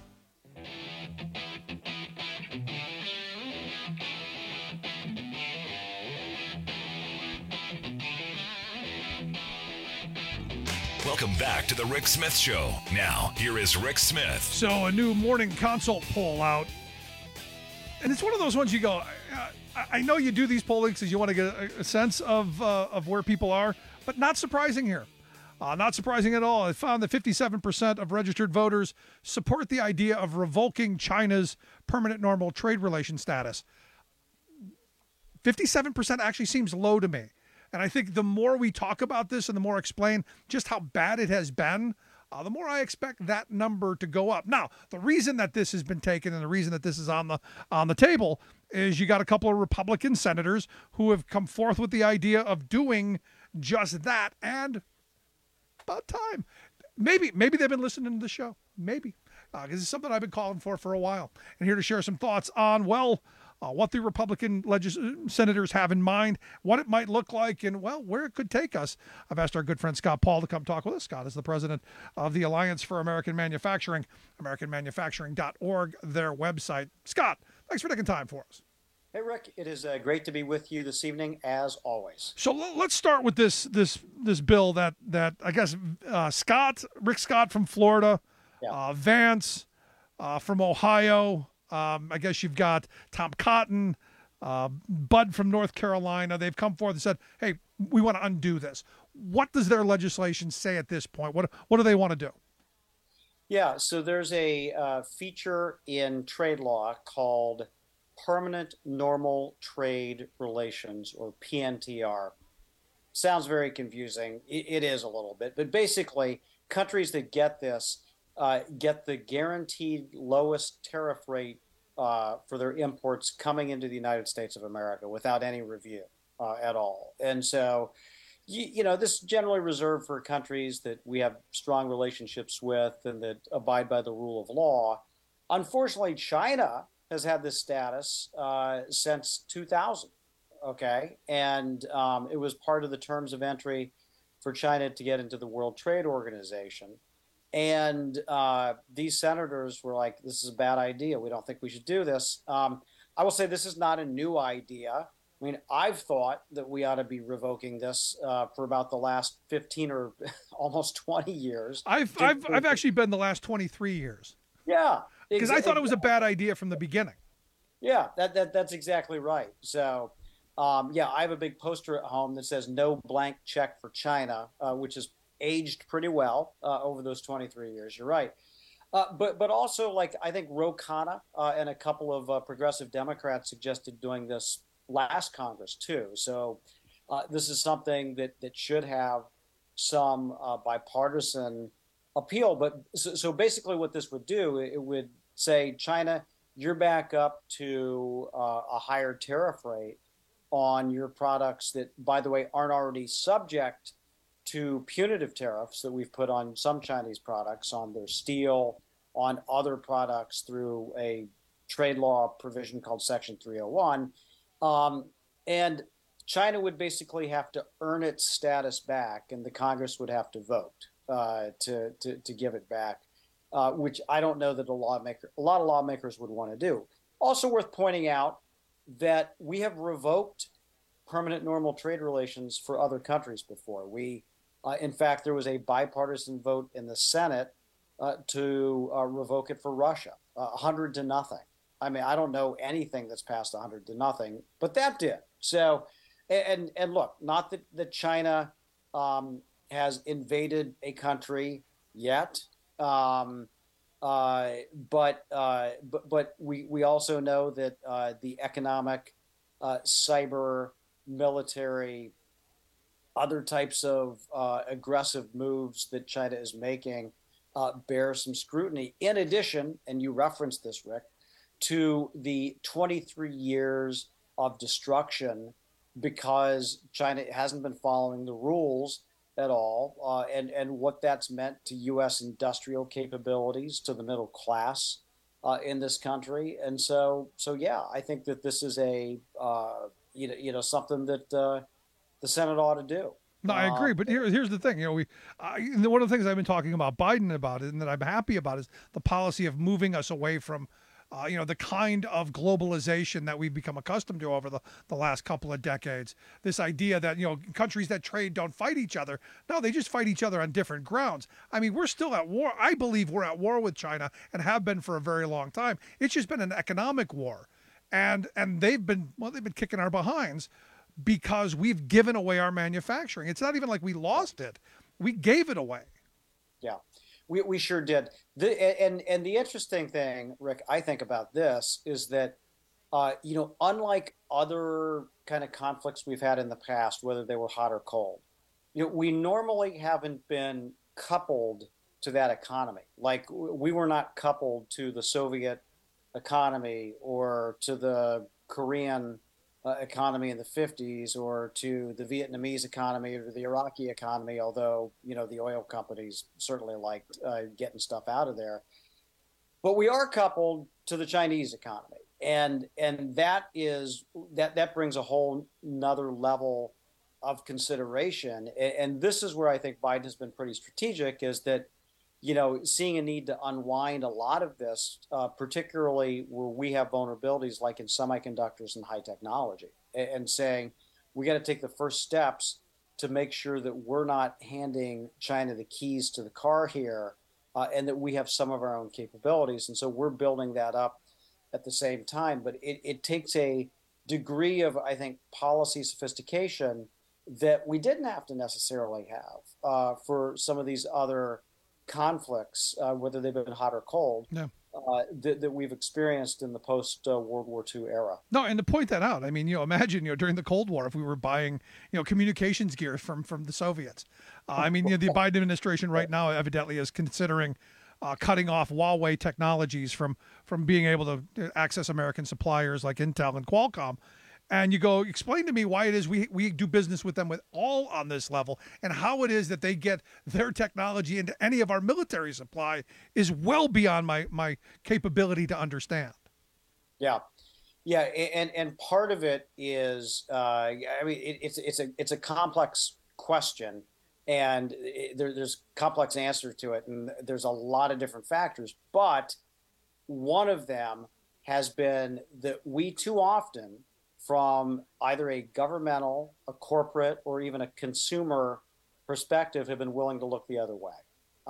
Welcome back to the Rick Smith Show. Now, here is Rick Smith. So a new morning consult poll out. And it's one of those ones you go, uh, I know you do these pollings because you want to get a, a sense of uh, of where people are, but not surprising here. Uh, not surprising at all. It found that fifty-seven percent of registered voters support the idea of revoking China's permanent normal trade relation status. fifty-seven percent actually seems low to me. And I think the more we talk about this and the more explain just how bad it has been, uh, the more I expect that number to go up. Now, the reason that this has been taken and the reason that this is on the on the table is you got a couple of Republican senators who have come forth with the idea of doing just that, and about time. Maybe maybe they've been listening to the show. Maybe. Because uh, it's something I've been calling for for a while. And here to share some thoughts on, well, uh, what the Republican legis- senators have in mind, what it might look like, and, well, where it could take us. I've asked our good friend Scott Paul to come talk with us. Scott is the president of the Alliance for American Manufacturing, american manufacturing dot org, their website. Scott, thanks for taking time for us. Hey, Rick, it is uh, great to be with you this evening, as always. So l- let's start with this this this bill that, that I guess, uh, Scott, Rick Scott from Florida, yeah. uh, Vance uh, from Ohio, um, I guess you've got Tom Cotton, uh, Bud from North Carolina. They've come forward and said, hey, we want to undo this. What does their legislation say at this point? What, what do they want to do? Yeah, so there's a uh, feature in trade law called Permanent Normal Trade Relations, or P N T R. Sounds very confusing. It, it is a little bit, but basically countries that get this uh, get the guaranteed lowest tariff rate uh, for their imports coming into the United States of America without any review uh, at all. And so, you, you know, this is generally reserved for countries that we have strong relationships with and that abide by the rule of law. Unfortunately, China has had this status uh, since two thousand, okay? And um, it was part of the terms of entry for China to get into the World Trade Organization. And uh, these senators were like, this is a bad idea. We don't think we should do this. Um, I will say this is not a new idea. I mean, I've thought that we ought to be revoking this uh, for about the last fifteen or almost twenty years. I've, I've, I've actually been the last twenty-three years. Yeah. Because I thought it was a bad idea from the beginning. Yeah, that, that that's exactly right. So, um, yeah, I have a big poster at home that says "No blank check for China," uh, which has aged pretty well uh, over those twenty-three years. You're right. Uh, but but also, like, I think Ro Khanna uh, and a couple of uh, progressive Democrats suggested doing this last Congress, too. So uh, this is something that, that should have some uh, bipartisan appeal. But so, so basically what this would do, it would say, China, you're back up to uh, a higher tariff rate on your products that, by the way, aren't already subject to punitive tariffs that we've put on some Chinese products, on their steel, on other products through a trade law provision called Section three oh one. Um, and China would basically have to earn its status back, and the Congress would have to vote uh, to, to, to give it back. Uh, which I don't know that a lawmaker, a lot of lawmakers would want to do. Also worth pointing out that we have revoked permanent normal trade relations for other countries before. We, uh, in fact, there was a bipartisan vote in the Senate uh, to uh, revoke it for Russia, uh, one hundred to nothing. I mean, I don't know anything that's passed one hundred to nothing, but that did. So, and and look, not that, that China um, has invaded a country yet. Um, uh, but, uh, but, but we, we also know that, uh, the economic, uh, cyber, military, other types of, uh, aggressive moves that China is making, uh, bear some scrutiny. In addition, and you referenced this, Rick, to the twenty-three years of destruction because China hasn't been following the rules at all, uh, and, and what that's meant to U S industrial capabilities, to the middle class uh, in this country. And so, so yeah, I think that this is a, uh, you know, you know, something that uh, the Senate ought to do. No, I agree. But here, here's the thing. You know, we I, one of the things I've been talking about Biden about it, and that I'm happy about, is the policy of moving us away from Uh, you know, the kind of globalization that we've become accustomed to over the, the last couple of decades. This idea that, you know, countries that trade don't fight each other. No, they just fight each other on different grounds. I mean, we're still at war. I believe we're at war with China and have been for a very long time. It's just been an economic war. And and they've been, well, they've been kicking our behinds. because we've given away our manufacturing. It's not even like we lost it. We gave it away. Yeah, we, we sure did. The, and, and the interesting thing, Rick, I think about this is that, uh, you know, unlike other kind of conflicts we've had in the past, whether they were hot or cold, you know, we normally haven't been coupled to that economy. Like we were not coupled to the Soviet economy or to the Korean uh, economy in the fifties or to the Vietnamese economy or the Iraqi economy, although, you know, the oil companies certainly liked uh, getting stuff out of there. But we are coupled to the Chinese economy. And and that is that that brings a whole nother level of consideration. And, and this is where I think Biden has been pretty strategic, is that, you know, seeing a need to unwind a lot of this, uh, particularly where we have vulnerabilities like in semiconductors and high technology, and, and saying we got to take the first steps to make sure that we're not handing China the keys to the car here, uh, and that we have some of our own capabilities. And so we're building that up at the same time. But it, it takes a degree of, I think, policy sophistication that we didn't have to necessarily have uh, for some of these other conflicts, uh, whether they've been hot or cold, yeah. uh, that, that we've experienced in the post-World War Two era. No, and to point that out, I mean, you know, imagine, you know, during the Cold War, if we were buying, you know, communications gear from, from the Soviets. Uh, I mean, you know, the Biden administration right now evidently is considering uh, cutting off Huawei technologies from, from being able to access American suppliers like Intel and Qualcomm. And you go, explain to me why it is we, we do business with them with all on this level, and how it is that they get their technology into any of our military supply is well beyond my, my capability to understand. Yeah. Yeah. And, and part of it is, uh, I mean, it, it's, it's a, it's a complex question, and it, there, there's complex answer to it. And there's a lot of different factors, but one of them has been that we too often, from either a governmental, a corporate, or even a consumer perspective, have been willing to look the other way,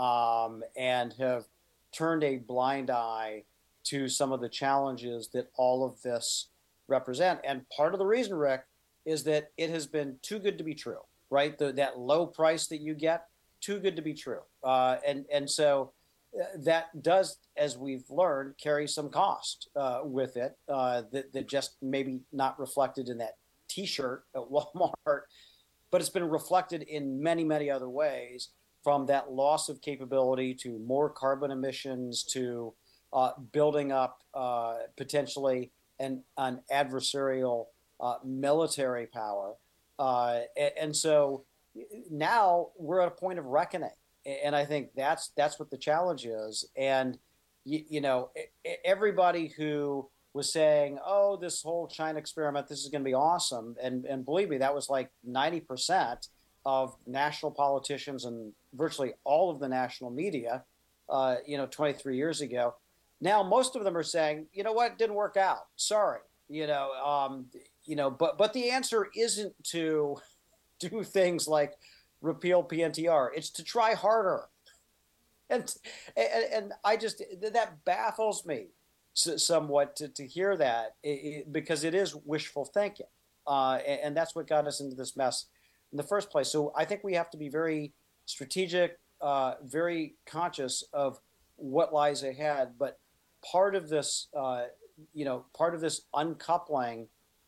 um, and have turned a blind eye to some of the challenges that all of this represent. And part of the reason, Rick, is that it has been too good to be true, right? The, that low price that you get, too good to be true. Uh, and, and so that does, as we've learned, carry some cost uh, with it uh, that, that just maybe not reflected in that T-shirt at Walmart, but it's been reflected in many, many other ways, from that loss of capability to more carbon emissions to uh, building up uh, potentially an, an adversarial uh, military power. Uh, and, and so now we're at a point of reckoning. And I think that's that's what the challenge is. And, you, you know, everybody who was saying, oh, this whole China experiment, this is going to be awesome. And, and believe me, that was like ninety percent of national politicians and virtually all of the national media, uh, you know, twenty-three years ago. Now, most of them are saying, you know what, it didn't work out. Sorry. You know, um, you know, but but the answer isn't to do things like repeal P N T R. It's to try harder. And, and, and I just, that baffles me somewhat to, to hear that, it, because it is wishful thinking. Uh, and, and that's what got us into this mess in the first place. So I think we have to be very strategic, uh, very conscious of what lies ahead. But part of this, uh, you know, part of this uncoupling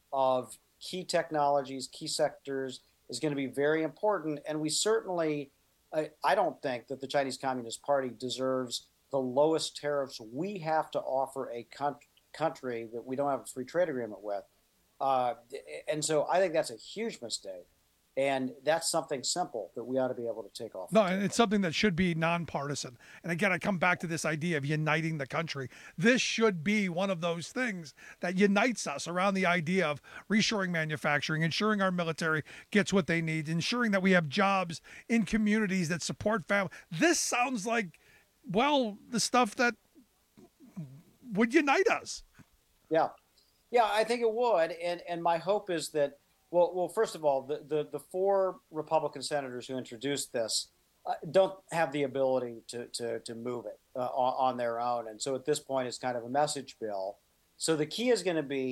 of key technologies, key sectors, is going to be very important. And we certainly, I, I don't think that the Chinese Communist Party deserves the lowest tariffs we have to offer a con- country that we don't have a free trade agreement with. Uh, and so I think that's a huge mistake. And that's something simple that we ought to be able to take off. No, and it's something that should be nonpartisan. And again, I come back to this idea of uniting the country. This should be one of those things that unites us around the idea of reshoring manufacturing, ensuring our military gets what they need, ensuring that we have jobs in communities that support family. This sounds like, well, the stuff that would unite us. Yeah. Yeah, I think it would. And, and my hope is that, Well, well, first of all, the, the, the four Republican senators who introduced this uh, don't have the ability to to, to move it uh, on, on their own. And so at this point, it's kind of a message bill. So the key is going to be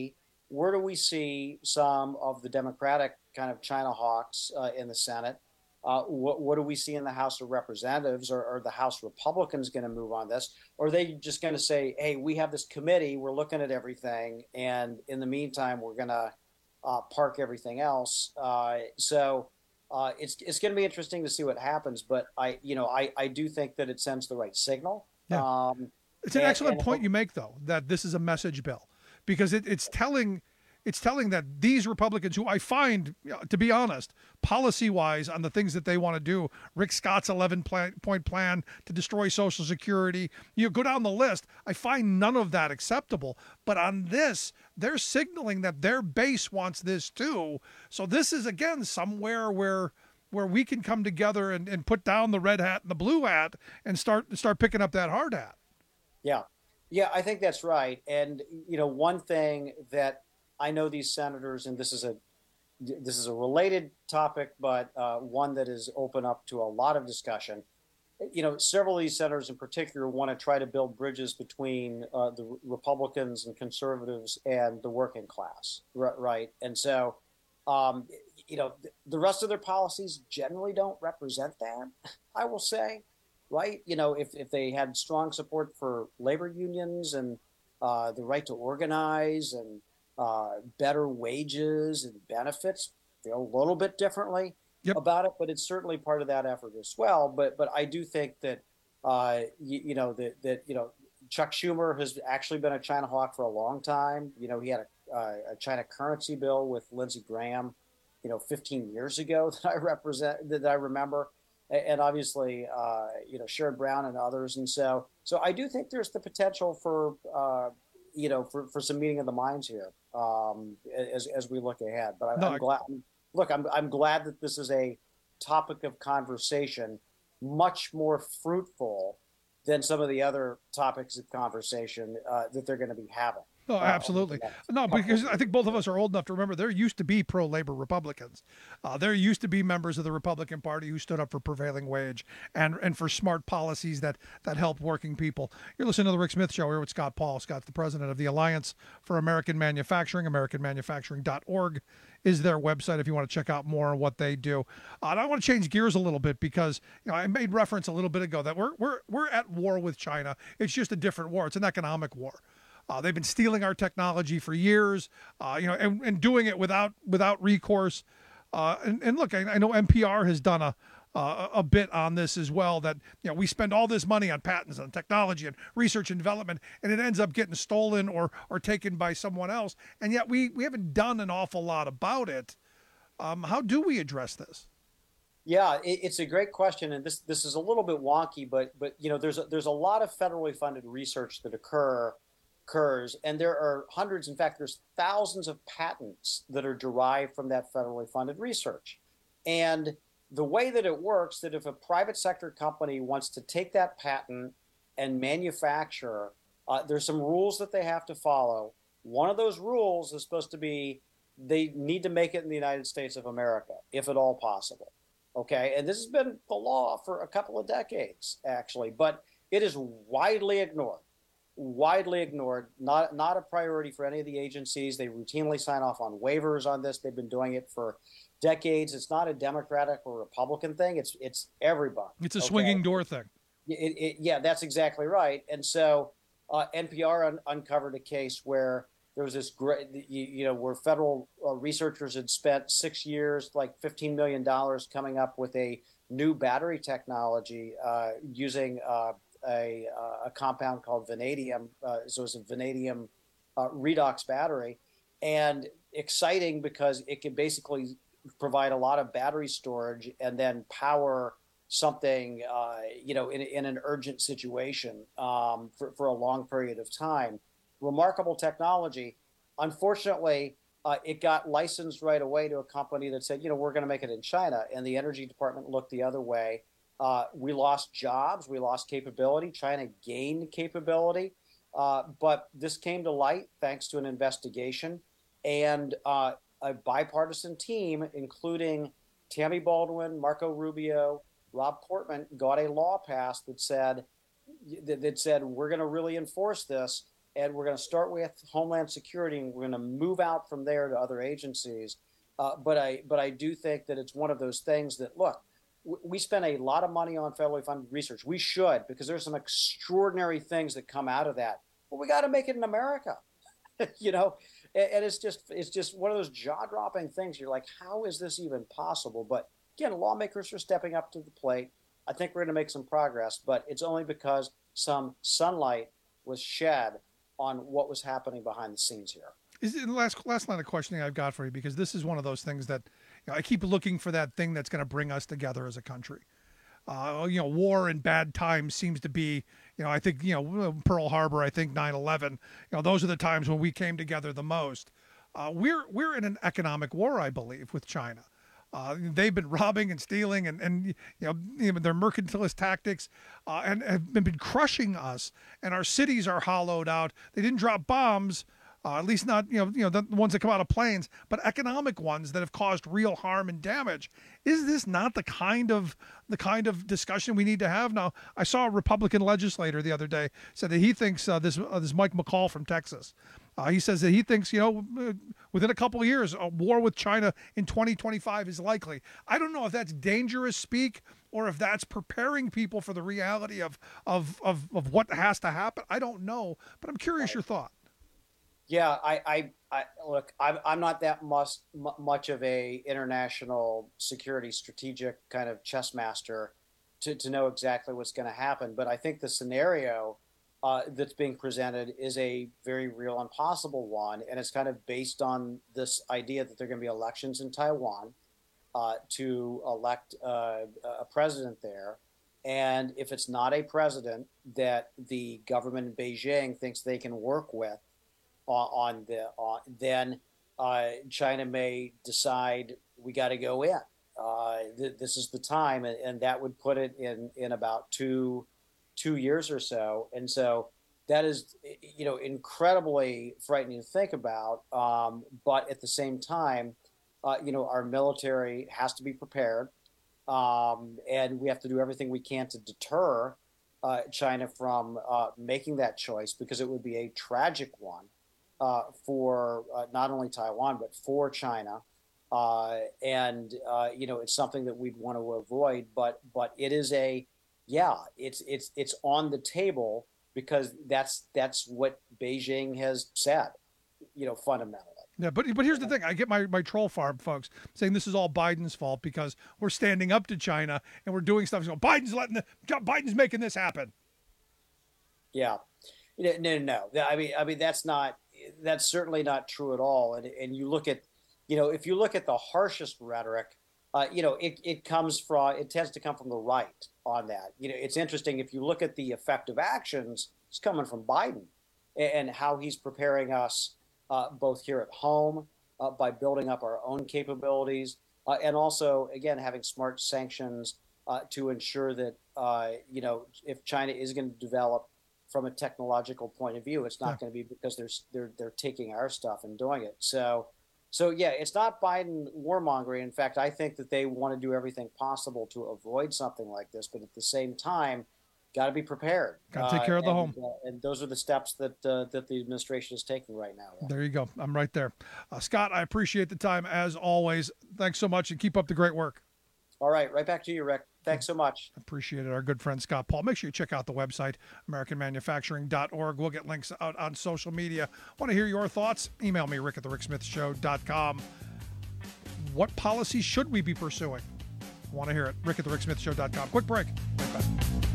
where do we see some of the Democratic kind of China hawks uh, in the Senate? Uh, what, what do we see in the House of Representatives? Or are the House Republicans going to move on this? Or are they just going to say, hey, we have this committee, we're looking at everything, and in the meantime, we're going to uh, park everything else? Uh, so uh, it's it's going to be interesting to see what happens. But I, you know, I, I do think that it sends the right signal. Yeah. Um, it's an and, excellent and point you make, though, that this is a message bill, because it, it's telling it's telling that these Republicans, who I find, to be honest, policy-wise on the things that they want to do, Rick Scott's eleven-point plan to destroy Social Security, you go down the list, I find none of that acceptable. But on this, they're signaling that their base wants this too. So this is, again, somewhere where where we can come together and, and put down the red hat and the blue hat and start start picking up that hard hat. Yeah. Yeah, I think that's right. And, you know, one thing that I know these senators, and this is a this is a related topic, but uh, one that is open up to a lot of discussion. You know, several of these senators in particular want to try to build bridges between uh, the Republicans and conservatives and the working class, right? And so, um, you know, the rest of their policies generally don't represent that, I will say, right? You know, if, if they had strong support for labor unions and uh, the right to organize and Uh, better wages and benefits, feel a little bit differently yep. about it, but it's certainly part of that effort as well. But but I do think that uh, you, you know that that you know Chuck Schumer has actually been a China hawk for a long time. You know, he had a, uh, a China currency bill with Lindsey Graham, you know, fifteen years ago that I represent that I remember, and obviously uh, you know Sherrod Brown and others. And so so I do think there's the potential for uh, you know for, for some meeting of the minds here. Um, as as we look ahead, but I, no, I'm glad. Look, I'm I'm glad that this is a topic of conversation, much more fruitful than some of the other topics of conversation uh, that they're going to be having. No, absolutely. No, because I think both of us are old enough to remember there used to be pro-labor Republicans. Uh, there used to be members of the Republican Party who stood up for prevailing wage and and for smart policies that that helped working people. You're listening to the Rick Smith Show here with Scott Paul. Scott's the president of the Alliance for American Manufacturing. American Manufacturing dot org is their website if you want to check out more on what they do. Uh, and I want to change gears a little bit because you know I made reference a little bit ago that we're we're we're at war with China. It's just a different war. It's an economic war. Uh, they've been stealing our technology for years, uh, you know, and, and doing it without without recourse. Uh, and, and look, I, I know N P R has done a uh, a bit on this as well. That you know we spend all this money on patents, on technology, and research and development, and it ends up getting stolen or or taken by someone else. And yet we we haven't done an awful lot about it. Um, how do we address this? Yeah, it, it's a great question, and this this is a little bit wonky, but but you know there's a, there's a lot of federally funded research that occur. occurs, and there are hundreds, in fact, there's thousands of patents that are derived from that federally funded research. And the way that it works, that if a private sector company wants to take that patent and manufacture, uh, there's some rules that they have to follow. One of those rules is supposed to be they need to make it in the United States of America, if at all possible. Okay, and this has been the law for a couple of decades, actually, but it is widely ignored. widely ignored, not not a priority for any of the agencies. They routinely sign off on waivers on this. They've been doing it for decades. It's not a Democratic or Republican thing. It's it's everybody. It's a okay? swinging door thing. It, it, yeah, that's exactly right. And so uh, N P R un- uncovered a case where there was this great, you, you know, where federal uh, researchers had spent six years, like fifteen million dollars, coming up with a new battery technology uh, using uh, A, uh, a compound called vanadium. Uh, so it's a vanadium uh, redox battery, and exciting because it can basically provide a lot of battery storage and then power something, uh, you know, in, in an urgent situation um, for, for a long period of time. Remarkable technology. Unfortunately, uh, it got licensed right away to a company that said, you know, we're going to make it in China, and the Energy Department looked the other way. Uh, we lost jobs, we lost capability. China gained capability, uh, but this came to light thanks to an investigation and uh, a bipartisan team, including Tammy Baldwin, Marco Rubio, Rob Portman, got a law passed that said that, that said we're going to really enforce this. and we're going to start with Homeland Security, and we're going to move out from there to other agencies. Uh, but I but I do think that it's one of those things that, look, w- we spend a lot of money on federally funded research. We should, because there's some extraordinary things that come out of that. But we got to make it in America, you know. And, and it's just it's just one of those jaw-dropping things. You're like, how is this even possible? But again, lawmakers are stepping up to the plate. I think we're going to make some progress, but it's only because some sunlight was shed on what was happening behind the scenes here. Is it the last last line of questioning I've got for you, because this is one of those things that, you know, I keep looking for that thing that's going to bring us together as a country. Uh, you know, war and bad times seems to be, you know, I think, you know, Pearl Harbor, I think nine eleven, you know, those are the times when we came together the most. Uh, we're we're in an economic war, I believe, with China. Uh, they've been robbing and stealing and, and you know, you know their mercantilist tactics uh, and have been, been crushing us. And our cities are hollowed out. They didn't drop bombs, uh, at least not you know you know the ones that come out of planes, but economic ones that have caused real harm and damage. Is this not the kind of the kind of discussion we need to have now? I saw a Republican legislator the other day said that he thinks uh, this uh, this Mike McCall from Texas. Uh, he says that he thinks, you know, within a couple of years, a war with China in twenty twenty-five is likely. I don't know if that's dangerous speak or if that's preparing people for the reality of of of, of what has to happen. I don't know, but I'm curious your thought. Yeah, I, I, I look, I'm, I'm not that much, much of a international security strategic kind of chess master to, to know exactly what's going to happen. But I think the scenario Uh, that's being presented is a very real and possible one, and it's kind of based on this idea that there are going to be elections in Taiwan uh, to elect uh, a president there, and if it's not a president that the government in Beijing thinks they can work with on, on the on, then uh, China may decide we got to go in. Uh, th- this is the time, and, and that would put it in in about two. two years or so. And so that is, you know, incredibly frightening to think about. Um, but at the same time, uh, you know, our military has to be prepared. Um, and we have to do everything we can to deter uh, China from uh, making that choice, because it would be a tragic one uh, for uh, not only Taiwan, but for China. Uh, and, uh, you know, it's something that we'd want to avoid, but but it is a, yeah, it's it's it's on the table, because that's that's what Beijing has said, you know, fundamentally. Yeah, but but here's the thing. I get my, my troll farm folks saying this is all Biden's fault because we're standing up to China and we're doing stuff. So Biden's letting the Biden's making this happen. Yeah, no, no, no. I mean, I mean that's not that's certainly not true at all. And and you look at, you know, if you look at the harshest rhetoric, Uh, you know, it, it comes from, it tends to come from the right on that. You know, it's interesting if you look at the effective actions, it's coming from Biden and, and how he's preparing us uh, both here at home uh, by building up our own capabilities uh, and also, again, having smart sanctions uh, to ensure that, uh, you know, if China is going to develop from a technological point of view, it's not yeah. going to be because they're, they're, they're taking our stuff and doing it. So, So, yeah, it's not Biden warmongering. In fact, I think that they want to do everything possible to avoid something like this. But at the same time, got to be prepared. Got to take care uh, of the and, home. Uh, and those are the steps that uh, that the administration is taking right now. Yeah. There you go. I'm right there. Uh, Scott, I appreciate the time as always. Thanks so much, and keep up the great work. All right. Right back to you, Rick. Thanks so much. Appreciate it. Our good friend Scott Paul. Make sure you check out the website, american manufacturing dot org. We'll get links out on social media. Want to hear your thoughts? Email me, rick at the rick smith show dot com. What policies should we be pursuing? Want to hear it? rick at the rick smith show dot com. Quick break. Right back.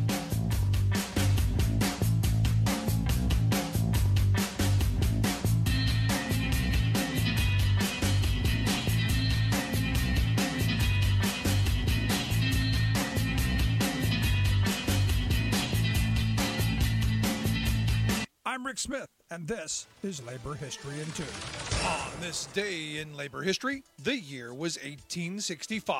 I'm Rick Smith, and this is Labor History in Two. On this day in labor history, the year was eighteen sixty-five.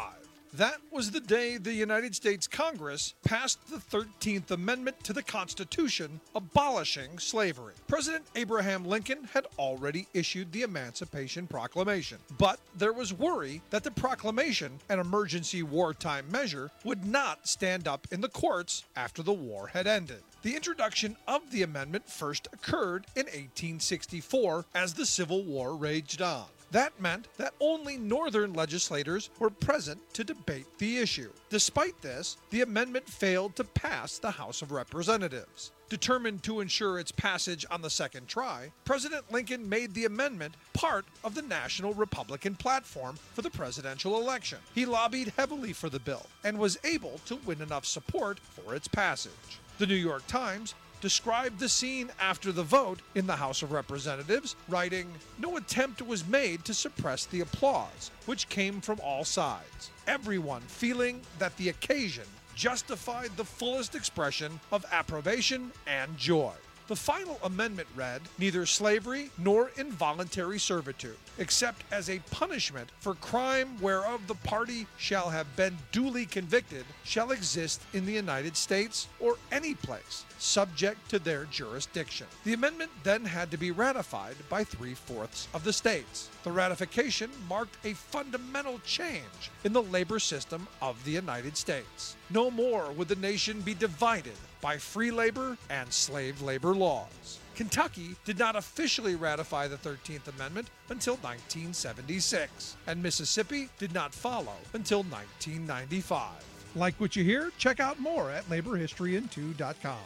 That was the day the United States Congress passed the thirteenth Amendment to the Constitution, abolishing slavery. President Abraham Lincoln had already issued the Emancipation Proclamation, but there was worry that the proclamation, an emergency wartime measure, would not stand up in the courts after the war had ended. The introduction of the amendment first occurred in eighteen sixty-four as the Civil War raged on. That meant that only Northern legislators were present to debate the issue. Despite this, the amendment failed to pass the House of Representatives. Determined to ensure its passage on the second try, President Lincoln made the amendment part of the National Republican platform for the presidential election. He lobbied heavily for the bill and was able to win enough support for its passage. The New York Times described the scene after the vote in the House of Representatives, writing, "No attempt was made to suppress the applause, which came from all sides, everyone feeling that the occasion justified the fullest expression of approbation and joy." The final amendment read, "Neither slavery nor involuntary servitude, except as a punishment for crime whereof the party shall have been duly convicted, shall exist in the United States or any place, subject to their jurisdiction." The amendment then had to be ratified by three-fourths of the states. The ratification marked a fundamental change in the labor system of the United States. No more would the nation be divided by free labor and slave labor laws. Kentucky did not officially ratify the thirteenth Amendment until nineteen seventy-six, and Mississippi did not follow until nineteen ninety-five. Like what you hear? Check out more at labor history in two dot com.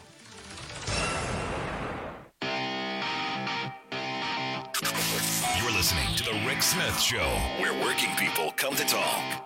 You're listening to The Rick Smith Show, where working people come to talk.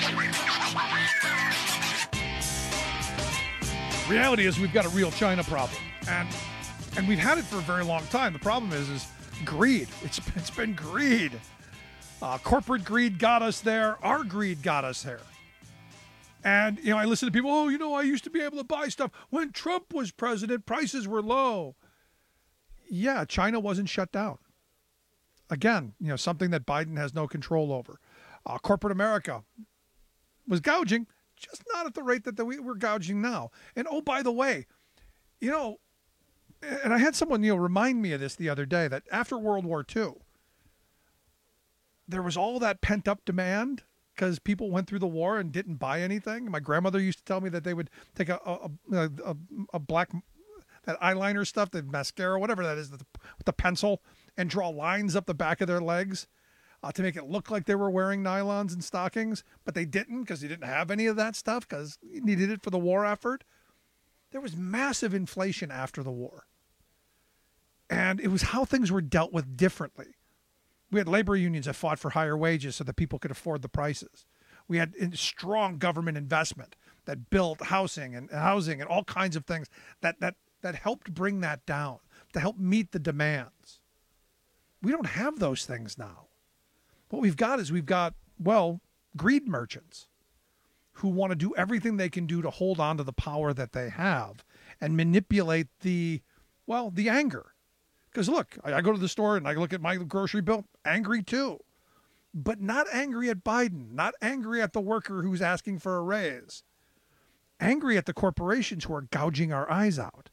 Reality is we've got a real China problem, and and we've had it for a very long time. The problem is is greed. It's it's been greed. Uh, corporate greed got us there. Our greed got us there. And you know, I listen to people. Oh, you know, I used to be able to buy stuff when Trump was president. Prices were low. Yeah, China wasn't shut down. Again, you know, something that Biden has no control over. Uh, corporate America was gouging. Just not at the rate that we we're gouging now. And oh, by the way, you know, and I had someone, you know, remind me of this the other day, that after World War Two, there was all that pent up demand because people went through the war and didn't buy anything. My grandmother used to tell me that they would take a a, a, a, a black, that eyeliner stuff, the mascara, whatever that is, with the, with the pencil, and draw lines up the back of their legs. Uh, to make it look like they were wearing nylons and stockings, but they didn't because they didn't have any of that stuff because you needed it for the war effort. There was massive inflation after the war. And it was how things were dealt with differently. We had labor unions that fought for higher wages so that people could afford the prices. We had strong government investment that built housing and housing and all kinds of things that, that, that helped bring that down, to help meet the demands. We don't have those things now. What we've got is we've got, well, greed merchants who want to do everything they can do to hold on to the power that they have and manipulate the, well, the anger. Because look, I, I go to the store and I look at my grocery bill, angry too. But not angry at Biden, not angry at the worker who's asking for a raise. Angry at the corporations who are gouging our eyes out.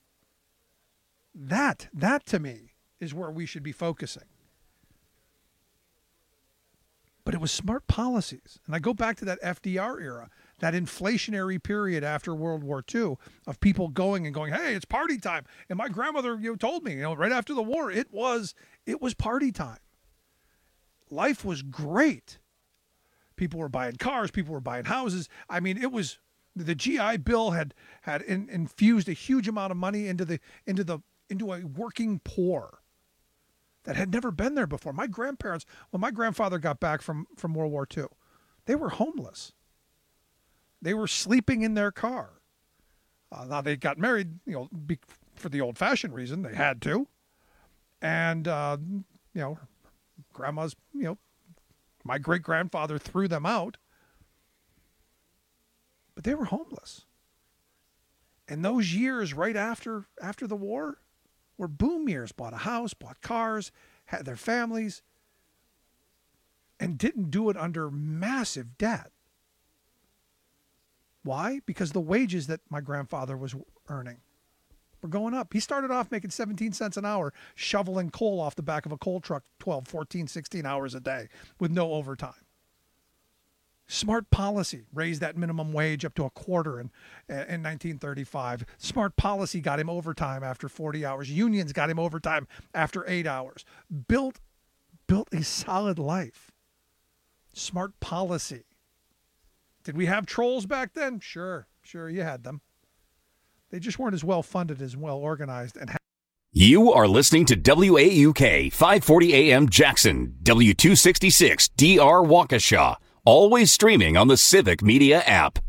That, that to me is where we should be focusing. But it was smart policies. And I go back to that F D R era, that inflationary period after World War Two of people going and going, hey, it's party time. And my grandmother, you know, told me, you know, right after the war, it was, it was party time. Life was great. People were buying cars. People were buying houses. I mean, it was, the G I Bill had, had in, infused a huge amount of money into the, into the, into a working poor that had never been there before. My grandparents, when my grandfather got back from, from World War Two, they were homeless. They were sleeping in their car. Uh, now they got married, you know, be, for the old-fashioned reason, they had to. And, uh, you know, grandma's, you know, my great-grandfather threw them out. But they were homeless. And those years right after after the war were boom years. Bought a house, bought cars, had their families, and didn't do it under massive debt. Why? Because the wages that my grandfather was earning were going up. He started off making seventeen cents an hour, shoveling coal off the back of a coal truck twelve, fourteen, sixteen hours a day with no overtime. Smart policy raised that minimum wage up to a quarter in, in nineteen thirty-five. Smart policy got him overtime after forty hours. Unions got him overtime after eight hours. Built, built a solid life. Smart policy. Did we have trolls back then? Sure, sure, you had them. They just weren't as well funded, as well organized. And ha- You are listening to W A U K five forty A M Jackson, W two sixty-six D R Waukesha. Always streaming on the Civic Media app.